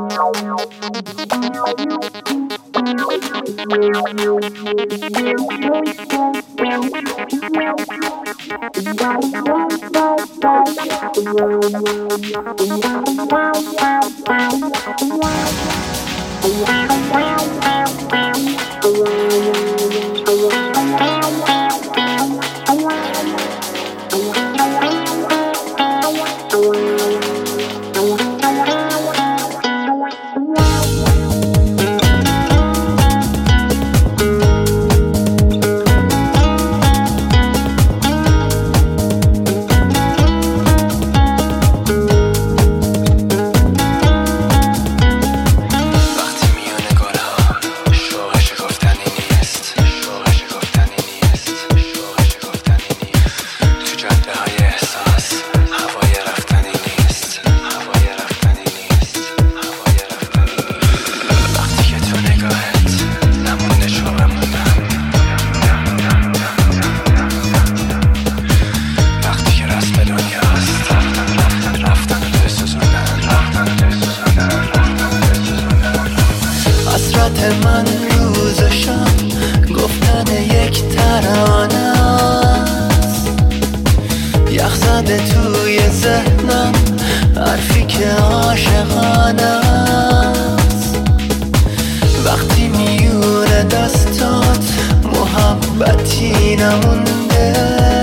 من روزشم گفتن یک ترانه است، یخ زده توی ذهنم حرفی که عاشقانه است. وقتی میونه دستات محبتی نمونده،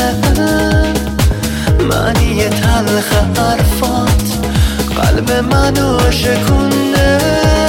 معنی تلخ حرفات قلب منو شکونده.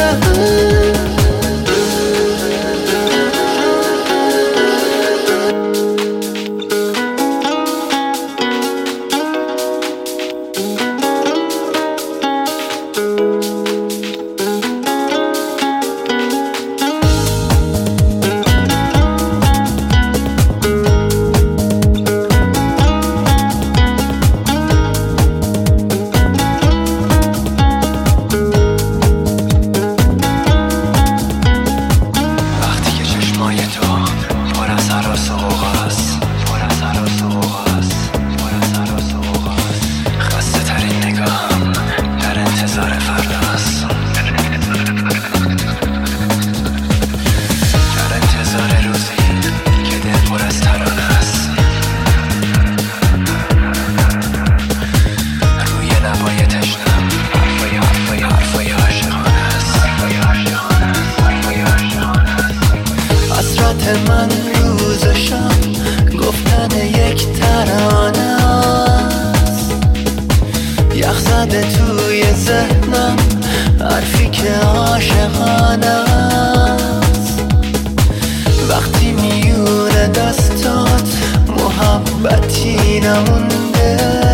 من روزشم گفتن یک ترانه است، یخ زده توی ذهنم حرفی که عاشقانه است. وقتی میونه دستات محبتی نمونده،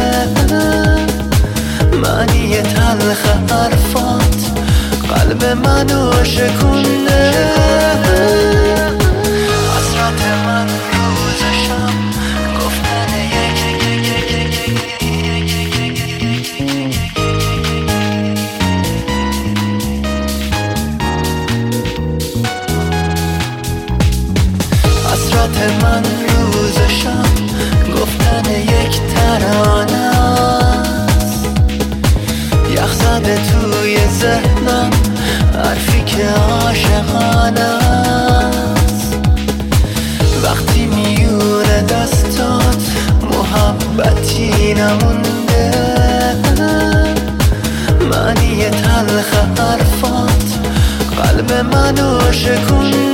معنی تلخ حرفات قلب منو شکونده. من روزشم گفتن حسرت من روزشم گفتن یک ترانه است، یخ زده توی ذهنم حرفی که عاشقانه است. وقتی میونه دستات محبتی نمونده، معنی تلخ حرفات قلب منو شکونده.